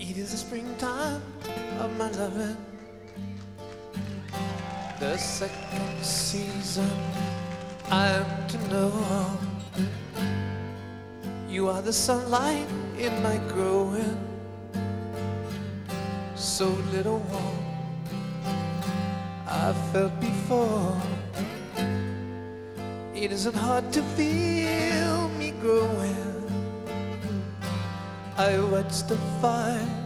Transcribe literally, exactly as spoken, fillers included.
It is the springtime of my loving, the second season I'm to know. You are the sunlight in my growing, so little warm I felt before. It isn't hard to feel me growing. I watch the fire